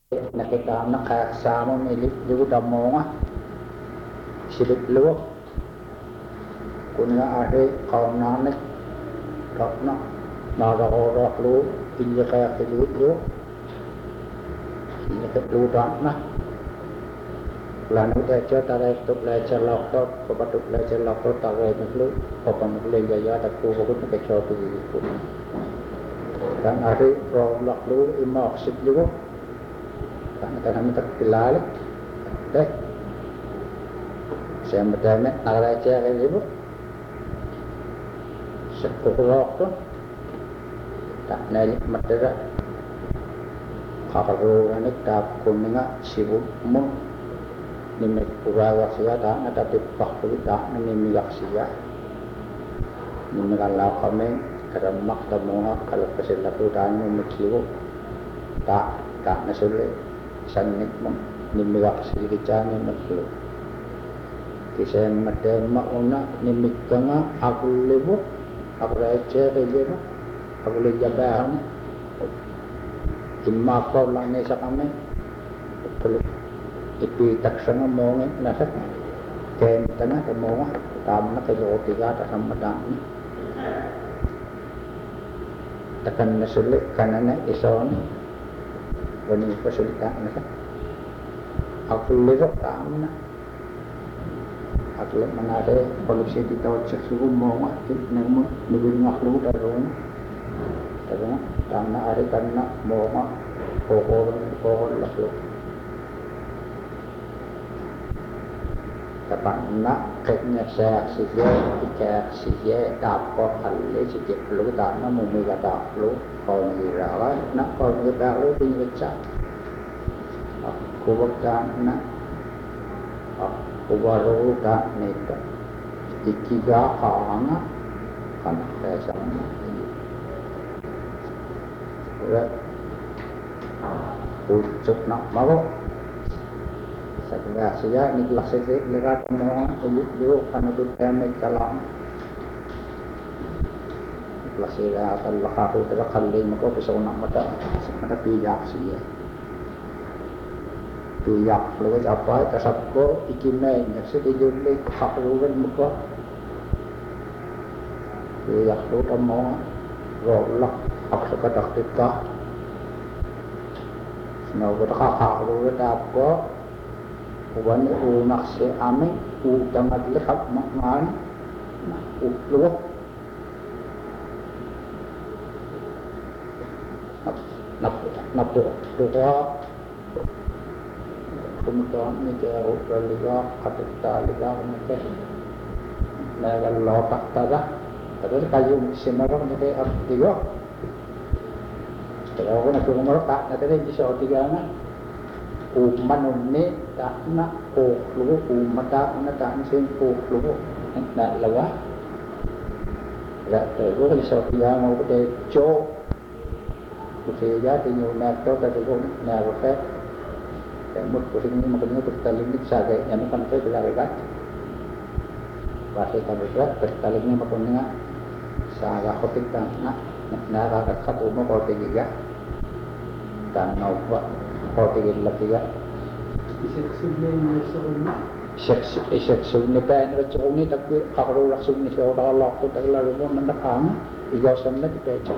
nakita nakasama milik ligo damonga silip luwak kuna ade kaunanek rakna narahorak lu inya kaya kilut lu inya ketlu rakna lanu teja tarai tuk lecer lakot kepatuk lecer lakot tarai nuklu kopam nuklu jaya takku hukut nakekyo tuh dan ade rawlak lu ima oksip lu karena kami tak pilih deh saya bertanya narai cewek ibu sekurang tu tak naik matera kalau ni tak kuninga sibuk mun ni mekura sia tak ada tipak tu tak ni miaksia ni mengalah kami kerana tamunga kalau peserta tu tak ni mekiu tak nasulit sanit mun ni miaksia kita ni maklu kisah matera mauna ni mikanga aku lebu aku receh je aku le jabah imma kau lang ni sa kami ipi taksana mo ng nasa kenta na mo tama na kayo tiga ta samadan takan na sulit kanana ison wani pasulita na sa aku le tama na atlet manade polisi di tawat seksual mo atit nemo nibul ngaklu daron tanah ari karena mo pokok laklu kapan nak keknya saya sihye dapat halle sikit perlu tak nak mumi kata perlu kau ngira nak kau ngira lu tinggal cak aku bukan nak baru tak neta ikiga kaanga kan saya sama berat ucap nak mau saya sia ni kelas saya lekat mau ujuk kan itu kami kalam kelas saya akan lakukan terkali maka besok nak mata pijak sia tuyak lu apa kasapko ikimay nasi dijuli kapulugan muka tuyak lu tamo rolak aksa kadaktika snow kakakalu dapo uban unak si aming utang at lihap mangan na utlo napo tuwa kemudian ni dia liga kata liga mungkin legal lotak tada terus kayu semarang ni dia tiga kalau nak umur tak nanti bisa tiga na uman ni tak nak lu umata na tak sen lu nak lawa ya terus bisa tiga mau ke jo Kasi ya tinyo na to kadugong na rofe một của sinh mà cũng có linh lịch sa cái nhà nó còn tới là cái gắt và sẽ còn rất tất linh nhưng mà còn nữa sa là có tính tăng na ra các khát uống có cái gì gắt tan nào vậy có cái gì là cái gắt seksual ni pa ni cho ni tak kakaro laksung ni so da lok ko tak la mo man nakang igosam na ti pecha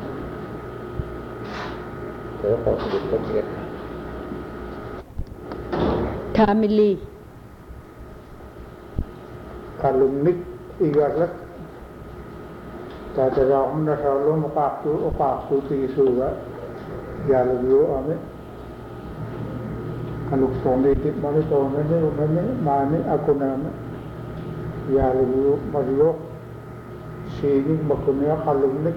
pero ko ko ko Kamili kalumnik igarak tataraam na salo mapaktu tisuga yalagyo ame kanuksonde tip mani tone ne mani ako naman yalagyo mariyo sining makunya kalumnik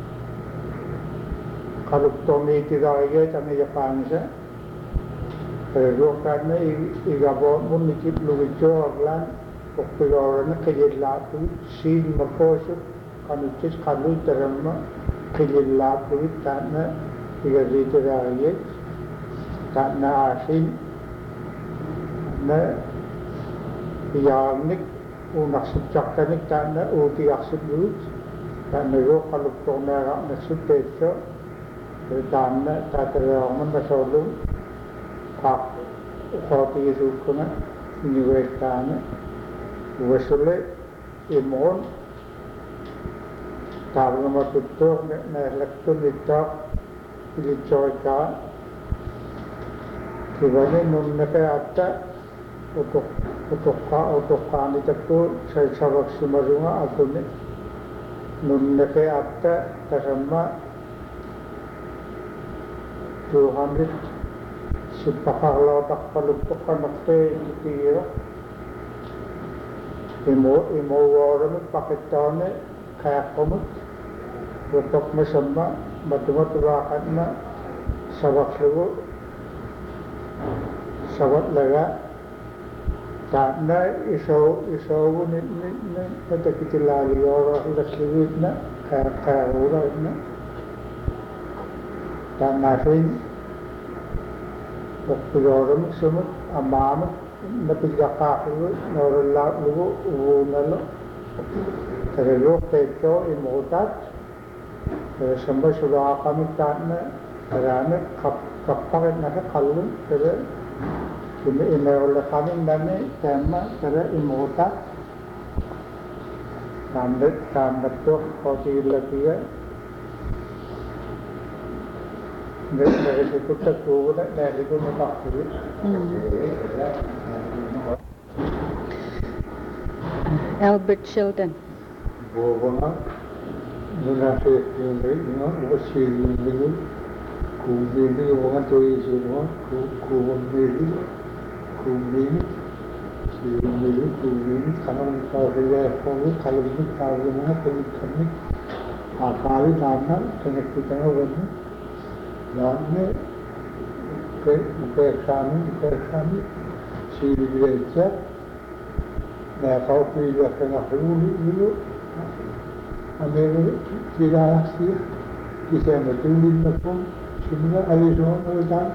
kanuksonde tiraige tane Japanese karena igabon pun nikip lugijo aglan pokpigoran kejelapu sin makosuk kanutis kalu terama kejelapu tanah igazito raya tanah asin na yamnik unak subjakanik tanah uti aksib lut tanah ro kaluk tona nak subteso tanah tataraman masolum Pak Khoti Rukuna Niwekana Wasule Imon Targama Tutto Nelektu Nitak Ilicoika Kibane Nunnake Atta Utokka Nitakku Saya Sabak Sumarunga Atune Nunnake Atta Tasama 200 Sipakalaw takpalupok kanakte Tira Imo waramit pakitane Kaya komut Utok masama Matumaturakan na Sabak lugo Sabak laga Tana isaw Natakitilali Ora ilasliwit na Kaya ura na Tana rin Pagpilorong sumut Amamat Napigakakilo Norala lugo Uunalo Karelo Petro Imotat Samba Sura kami Tana Karana Kapakit na kalun Kaya Imeola kami Nani Tema Kaya Imotat Tanda to Koti Latia Dari situ tertubuh dari situ mutakhir. Albert Sheldon. Bogona, nunase yang wasili ini, kumini orang tu semua, kumini, kalau kau lihat kalau ini mana kami akali dana kena kita orang Lainnya kami Sirigereja Nah kau pilih kena dulu Ambil tidak sih Kisah betulin pun Semua ada semua mereka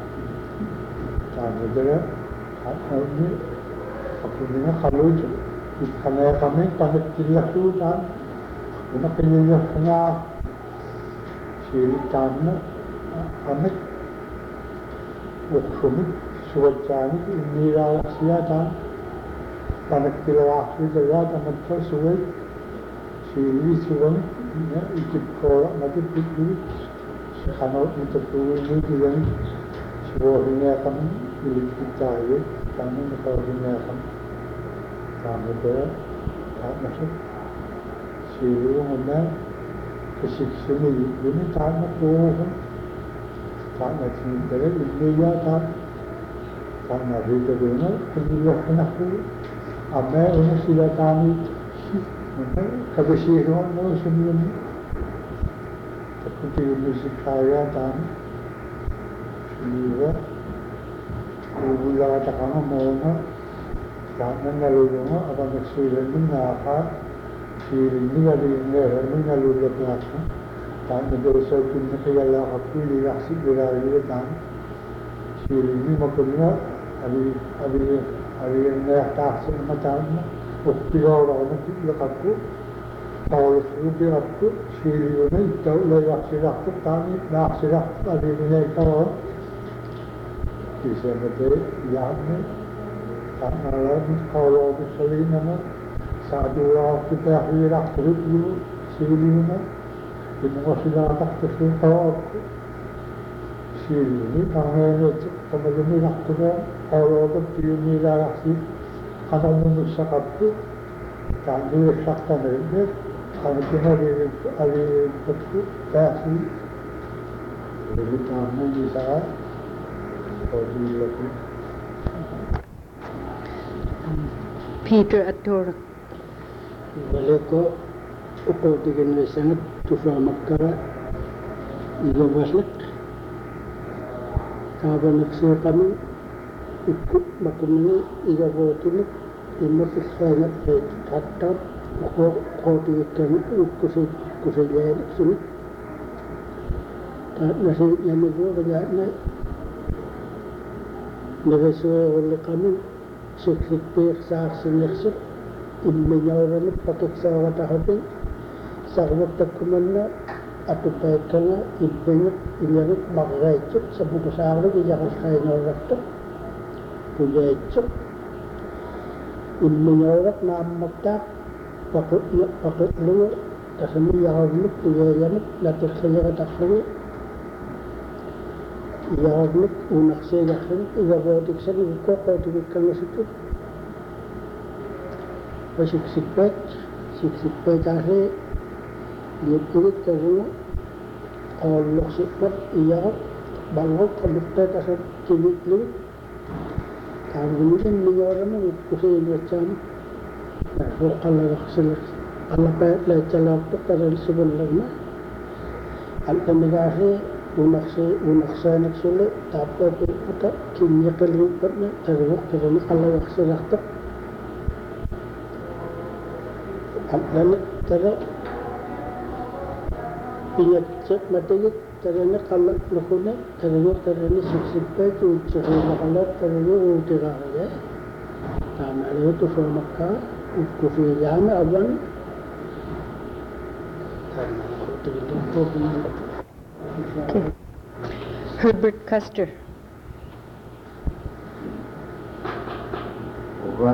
Kami juga Kami Aku dengar kalau Karena kami pada tidak dulu kan Kena penyelidik kena Sirigereja Amit Uksumit Suwajani Nira Siatan Panaktilawaki Daya Tamatsa Suwaj Siri Suwamit Ikip Korak Mati Pikri Sikhanot Mitapuwi Nidiyani Suwahinya kami Milik kita ya Kami Nakawahinya kami Kami Daya Tak masuk Siri Wangana Kesiksini Ini tak nak Tak nak cinta ini ya tak nak cerita dulu penjual kenapa apa orang silakan mana kebersihan orang sebelum tapi musik kaya tak juga gula tak kamu mau tak nak lalu apa maksudnya apa ini lalu belakang Tak dosa punya kaya aku lihat berari dan sini maklumnya hari yang tak semacam uktiar orang itu aku kalau sudah aku sini itu lewat sirak kami nak sirak hari ini kalau bisa betul ya tak malam kalau misalnya nama satu orang kita hirak terus dulu sini Ini sudah tak tersentuh sini tangannya kemudian waktunya kalau begini lagi kalau manusia itu tak direksakan ini kalau cuma dari itu kasih jadi kami bisa bagi lebih Peter Ator. Baleko Uko tiga sangat tufa makara iga waslet kaban naksir kami ikut makumini iga bolotuni imut sangat katat uko tiga kami kusai jaya sini tak nasi yang itu banyaknya Nevesuai oleh kami sukses persak senyaksit imenyauran pakai sawat hati Sahabat kumana atu paikana ibbengut inyarut marraitsuk sabukusaaru ijakas kainyorrattu pujaitsuk immunyorak naammaktaaq paqutlugu tasami yaravluk pujayanuk latirsayarataqlugu yaravluk unaqsiigarlunuk igarootiksani ukkoqootikikkangasitut siksikpaitaasi liuppugit kasuna qaulluqsippat iyarat balgut qalluqtatasat kiliklugut taamgunisin minyorama ukkusiinuatsaani ruqqallaqsilas allapaatlaatsalaqtuq taralsibullagma alqamigaasi unaqsaanaksulle taappaapipputa kinniqilriippatna taruqqirani qallaqsilaqtuq allan tara piyatsak matagit tarani qallaqlukuna tarani siksikpaat uutsiqiilaqalat tarani uutigaaraya taamaliutu soonakkaa ukkufiilaana avan Okay. Herbert Custer. Uwa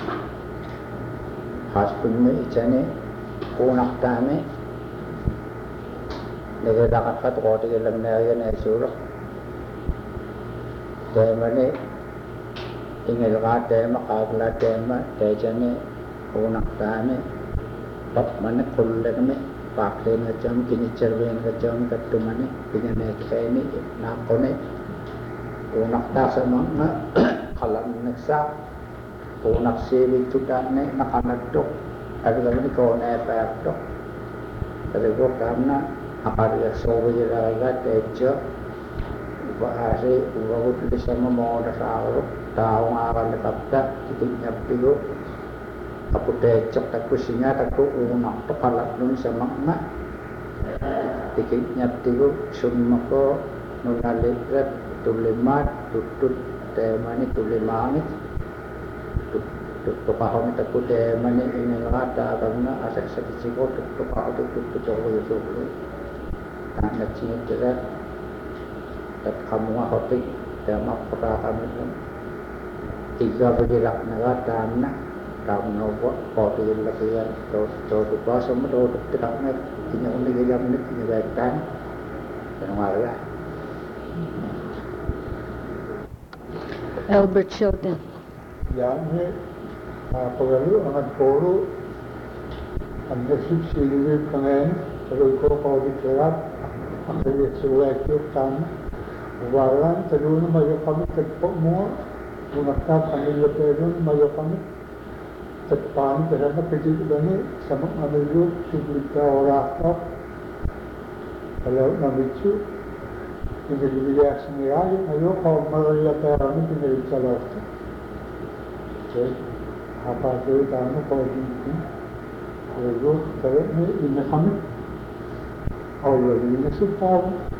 haspunme ichane kunaqtaame negelaqaqat qootigilamnaagana isuuruq teemane ingelqaa teema qaaqla teema teechane kunaqtaame papmane qullagme paaqleengacham kinicherveengacham kattumane pinganeekheeni naaqone kunaqtaasamanga qalamneksaa kunaqsiivittutanne naqanattuq arugamani kooneepaartuq arugoqaamna aqariaqsuuvijilaaga teetcho upaasi uvagutlisama moodasaaru taungaaqalliqapta tikiñappigu aputeetchoq takkusinga takku uunaqtu qalaqlun samaqma tikiñaptigu summako nunaliqrat tullimaat tuttut teemani tullimaangit tukahong takku teemani inilqaataaqamna asaqsaqisiko tuktuqaatu tuttutoquyusuqlu taannatsingittiga tatqamuga hotik teemaqqutaaqamilum igavigilaqnaga taanna taamnovo qootigillaqigan tootuqaasama tootuqtiqaqnat kiñaunigigamnik kiñugaittaan tanuaria Albert Sheldon. Yani pagalu angat poro ang nasib silivip kangen taluko kaudikerat ang kayetsuwekyo tama uwalan taluna mayo kami tagpo mo unakta pamilya pedon mayo kami tagpaan kasama pitik gani sama amilyo siblika orakap kalau namitsu pinagbiliyak sinirali mayo kau maraya perami pinagsalawta apa tu tamu kau ini, lalu kalau ini kami, awal ini sudah,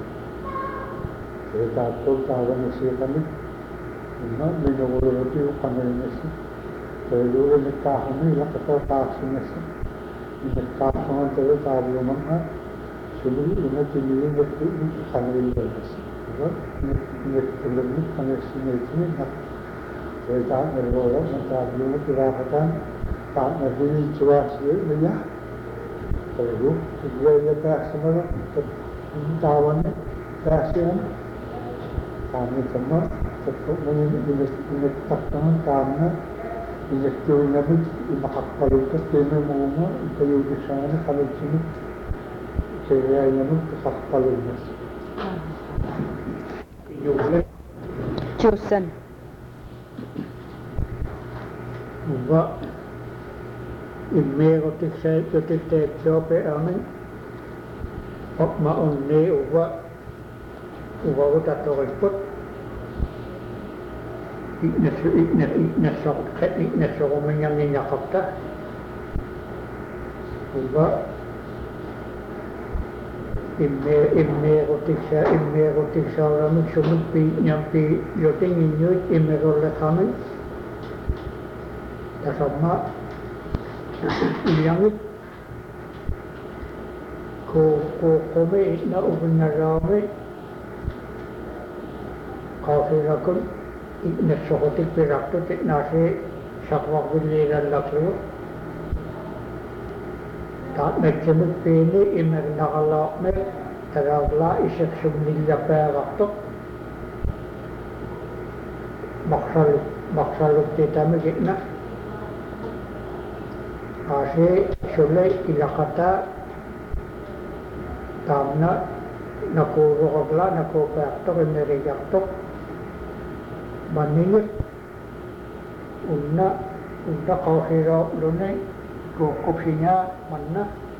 kita tahu nasi kami, mana minum roti kami nasi, lalu ini kami lah kita tahu nasi, ini kami tahu mana, sebelum ini jenis ini kami nasi, ini kami sini Kita berdoa mencari kerabat, tak berdiri cuaca dia, perlu dia semua tahuan kasihan. Kami semua tetap mengingatkan kami ingatkan nabi imakakal itu kami mengumum itu di sana kalau sini saya nabi kakakal ini. Josan. Uva immeerotiksait jope amen okma onni uva utatoriput iknassoruminngangingaqarta uva immeerotiksaaramik sumik nyampi yotinginnyuit immeerolleqamik tasama iyangit kome na ubinarami kafirakun iknesokotik pirakto nasi sakwak biliran laklo tak nagsimit pini imer nakalakme taragla isek sumnilya perakto maksaluk titami gitna asi sulay ilakata tamna nakurukagla nakupakto imeriyakto maningit unna kausiro lunay kukupsinya manna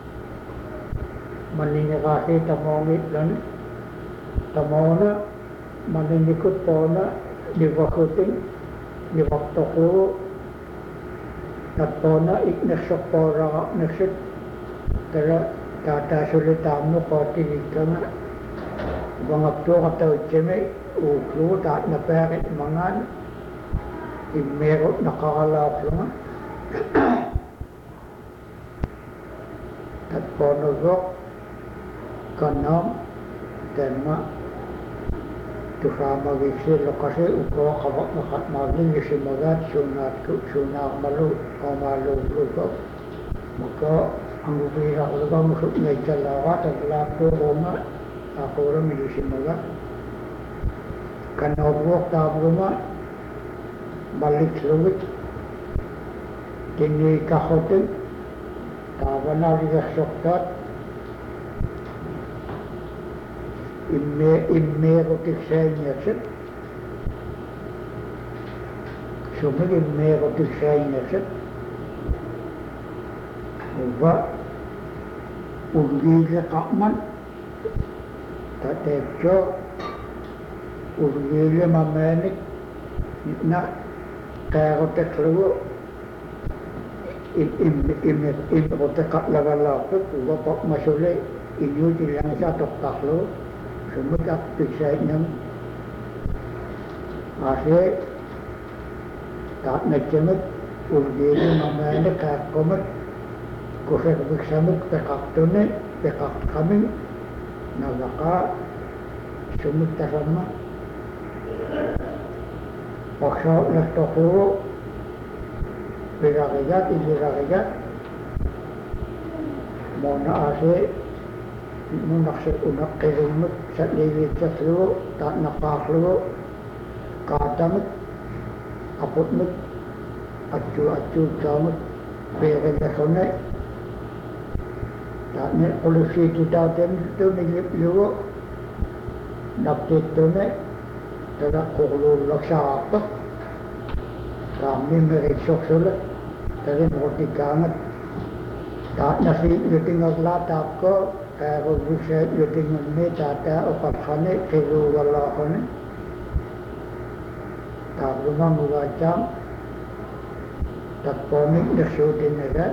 maningikasi tamongit lunay tamona maninikut pona diwakuting diwaktokuro at pona iknesok pora neksit tala tata sulit tamno kotilig ka nga bangapto kataw tseme uklo tat na perit mangan imerot nakakalak nga at ponogok kanam tema tusama gisil kasi upo kabak makat maging isimagat sunat malu o malu maka ang ubira ko lang musuk ngay jalawat at lato roma ako rin isimagat kanobok tabruma balik lubit kini kahotin tawana rigasoktat imme rotik sainyaset sumig imme rotik sainyaset uba urgile kakman tatepcho urgile mamenik na karotek lugo im rotek lagalapet uba pak masule inyo tilang sa toktaklo sumagak piksay ng asi tak nagsimit urgili mamaya kakomat kusek biksamit pekaktone pekak kami nagaka sumit tasama paksa nagtokuro ilirakigat mona asi munaksik unak kirumit sa liwit sa sluo, tak nakakluo, katamit, aputmit, atyu samit, perelasonay. Tak ni kulisiti tatem ito nilipluo, naptito na, tada kukululak sa apak, kami meriksok sulat, tada mutikangat, tak nasi yuting aglatap ko, kalau bisa jadi menit ada opat kane kelu wala kane tak rumah mengajam tak ponik nasutin ada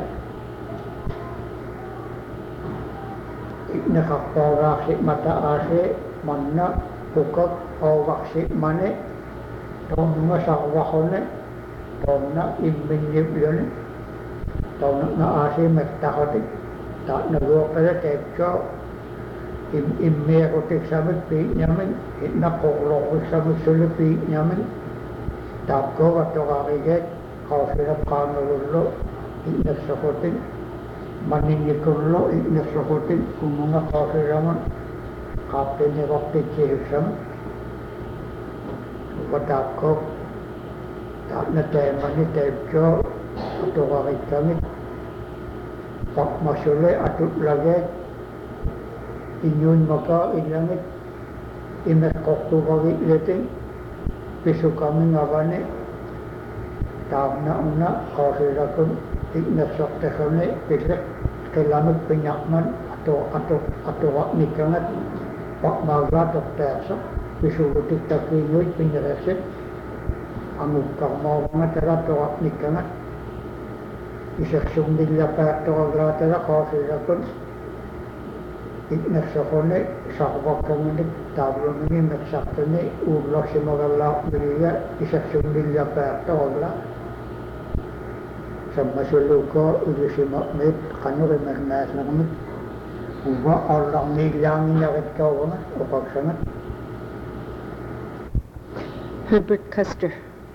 nak kapora si mata ase mana buka awak si mane tahun masa wakone tahun nak imbin yune tahun nak ase mektahotik tak nagok pada tepco imme rotik samit pi nyamin nak koklok samit sulit pi nyamin tapko atau kakiget kau silap kanullo inak sakotin maningikullo inak sakotin kumunga kau silaman kapten ni waktu cihisam watapko tak natemani tepco atau kakik samit pak masule atut lagi inyun maka ilangit imet koktu kawit leting pisu kami ngabane tamna una kasirakun iknak sakte kami pilek kelamit penyakman atau wak nikangat pak maga tok tersak pisu utik takiyoy pinyeresit amuk kakmau ngatera atau wak nikangat isek sumdilya pakto aglatera kasirakun iknak sakone sakbak kami tablo ini meksakne urlah si magala beriya isek sumdilya pakto agla sama suluko uji si makmit kanu remernas na kami Uba orang nilangin na rin kau na o pagsangat. Herbert Custer.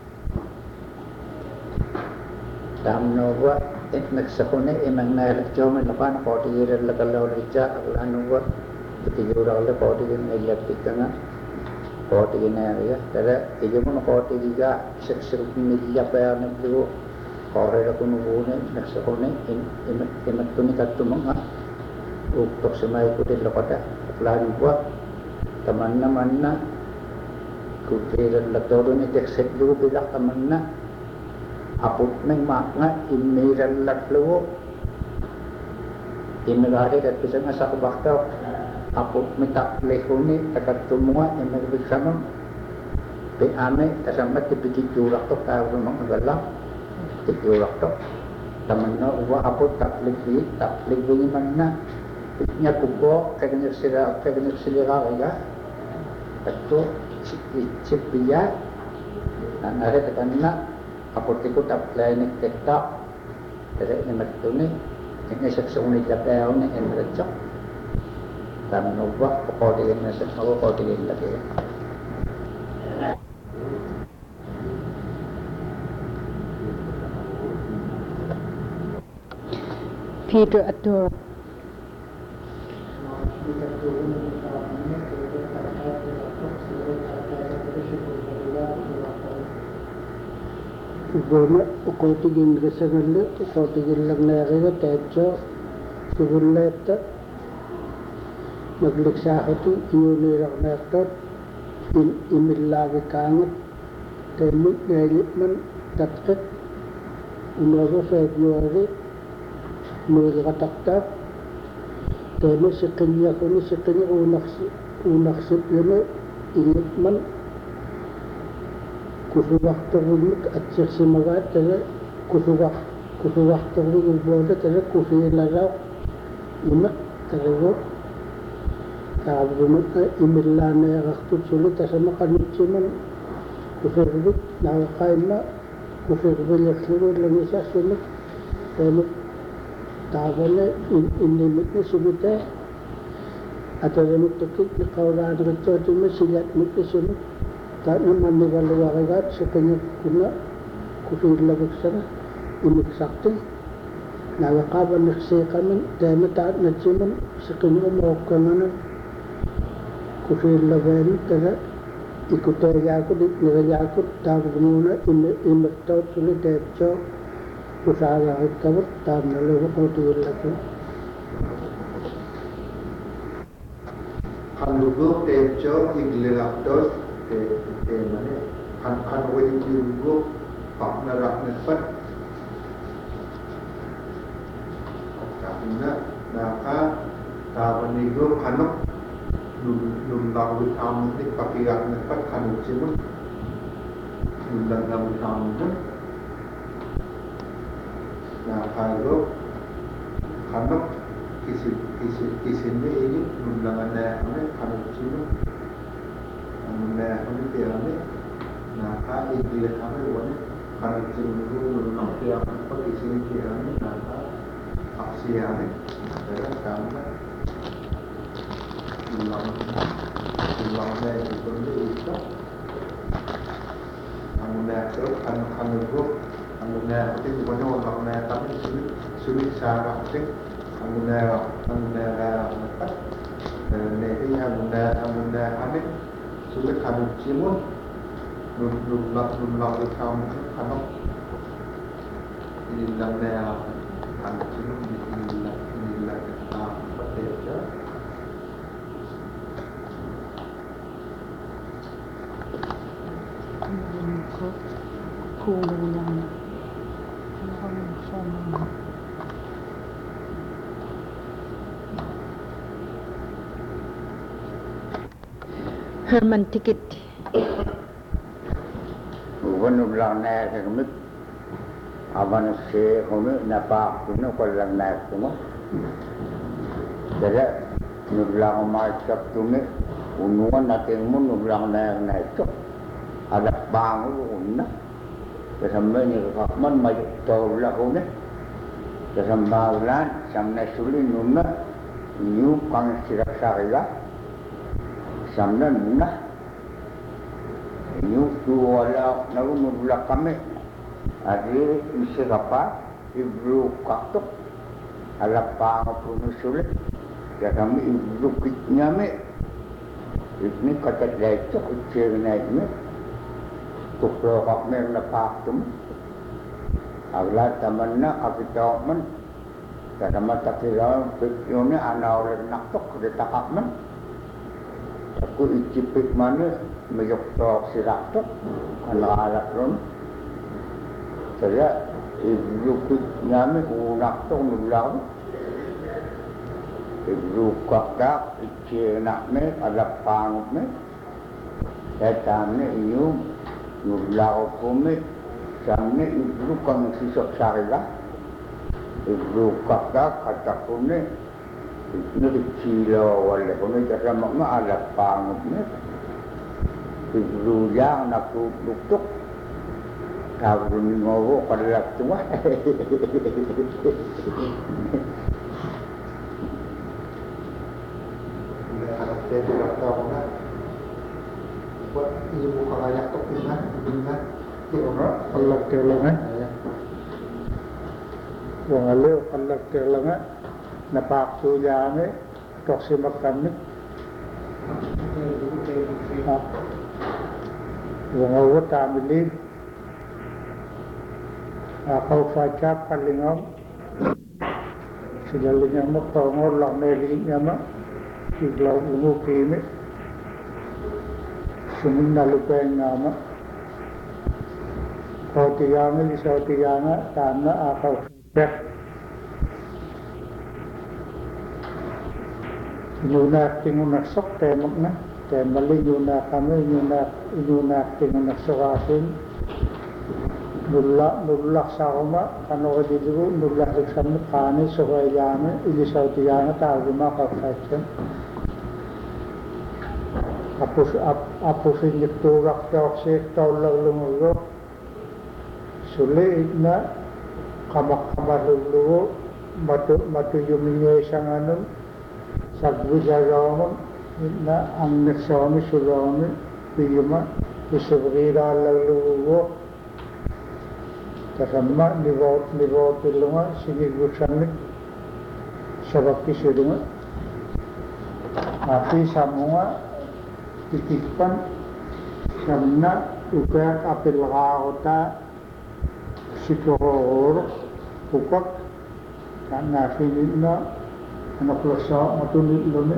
Tamno wa nagsakone imang nalagjoman lapan kotigiran lakalaw rica aklano wa titigura le kotigin electric nga kotigin ya tara tigimun kotigiga seksir milya pa na blo kore ko nubune nagsakone imat tuni katumanga uktok semai ko din lakota aklano wa taman naman na kupiran latoro ni tekset lu bilak taman na aput neng makna imiran latlo imigari kat bisa ngasa bakta aput mitak lehuni takat semua imig sama be ame tasamat dipikit jurak to tahu memang galak jurak to tamanna uwa aput taklik ni mana nya kubo kaganya sila ya atto cipiya nanare takanna aportiku tak lain kita dari nematune ini seksyon ni tapao ni enrechok dan nubah pokoknya ni semua pokoknya lagi Peter Adora. Guna ukotigin resengalle ukotigin lagnariga techo sugulletta nagliksahatu iuniragnertot imillagi kangat temut ngayitman tatkit unogo Februari mulgataktak temu sekinya unaksip yun ingitman kusuwak terumik at siksimagat tala kusuwak terumik bola tala kusiilaraw imak talago kabumit na imilana yakaktut sulit asama kanutsiman kusirbit nakakain na kusirbilik sulit lang isa sulit temut taba na inimit na sumite at alamit tukit na kauraan rito at silat mit na sulit tak naman nigaluwakigat sa kanya kuna kusirlabag sana imig sakti nakakaban nagsikaman dahil taat na siman sa kanya umokananan kusirlabayan tala ikutaya ko niraya ko tawag muna imigtaw sulit dahil kusagakit kabat tawag na luwa ko tirlaki Kanlugok techo iglilaktos mana kan wajib dirugo pak narak nespat karena naka tabanigo kanok num lawit amun ni pakirak nespat kanuk simun num lawit amun naka lo kanok isinnya ini num langan ane kanuk simun Muna kami tiada, naka ikhlas kami wane kalau cuma nanti apa di sini tiada, naka aksi ada, saya kami ulangnya itu itu, muna terus kan grup, muna itu bukan ulangnya kami sulit cara sih, muna apa, nih muna kami sulit kanuk cimun nulak kamu kanuk ilangnya kanuk cimun ilang kita bekerja Herman Ticket. bukan ulang naik kemik aban se kami napa kuno kalau naik semua jadi nulang macam tumi unuan nanti mun nulang naik tu ada bangun unna kesampai ni kakman maju tahu lah kau ni kesampai ulan sampai suli nunna Iu kang sirasarila samnan na iu tuwala narumula kami adi isirapa ibru kaktok alapa ngapunusulit ya kami ibru kitnyame ini kata lecok icirnaikme tukro kakmer na paktum agla tamanna kapitaman kada mata kira yun ana oleh naktok de takakman aku icipik mana mayok tok siraktok ana alak ron saya ibrukit nyame unaktok nulang ibrukak icenak me alap pangut me etamne iu nulang kume samne ibrukang sisok sarila Ibru kakak kata kune ini kecilo wala kune jasa makna ala pangut ni Ibru yang nak tuk tahu ni ngowo kalak tua Saya tidak tahu nak buat ibu kalayak tuk ingat kalak terlangan wong aleo kalak terlangan napak sujame tok simak kami wong awo tamili kau facap kalingam segalinya mak tongol lah melinya mak iglau ungu kime sumin nalupeng nama kau tianga lisau tianga tanah akau Yunak tingunak sok temak na temali yunak kami yunak tingunak sokasin nulak sakoma kano kadidiru nulak iksamit kani sokay yame ilisaw tiyana tagima kakachan apusin yukturak tawaksik tawlag lumuro sulit na kamak-kamalulugo matu yuminyo isang anong sagbujaramon na ang nagsami surami piyuma isubira lulugo kasama nivot ilunga sinigusanit sabaki silunga api samunga titipan samna upayak apil kakota Sikor pukak karena sini na anak lesa matunit lone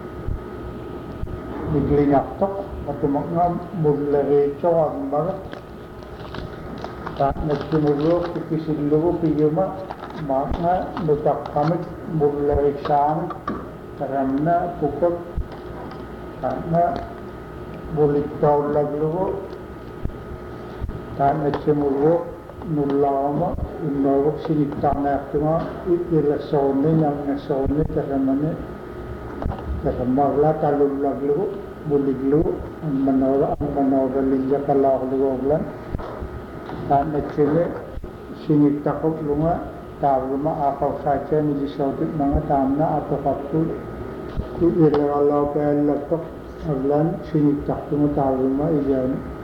diglinyak tok atau makna mulai coang banget tak nasimulo kikisinlo piyuma makna nutak kami mulai sang karena pukak karena bulik tahu laglo tak nasimulo nulama inawak sinitang naktuma ilasone yang nasone kasamane kasamagla talulaglu buliglu ang manora linja kalakluwaglan at nagsine sinitakop lunga taruma akaw sacha nilisautit mga tamna ato kapul ilalaw kaya lapok aglan sinitak tuma taruma iyan